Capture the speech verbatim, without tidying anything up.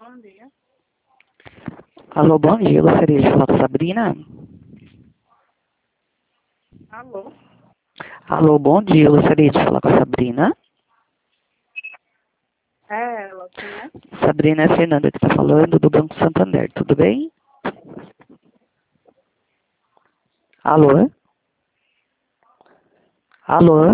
Bom dia. Alô, bom dia. Eu gostaria de falar com a Sabrina. Alô? Alô, bom dia. Eu gostaria de falar com a Sabrina. É ela, quem é? Sabrina é a Fernanda que está falando do Banco Santander. Tudo bem? Alô? Alô?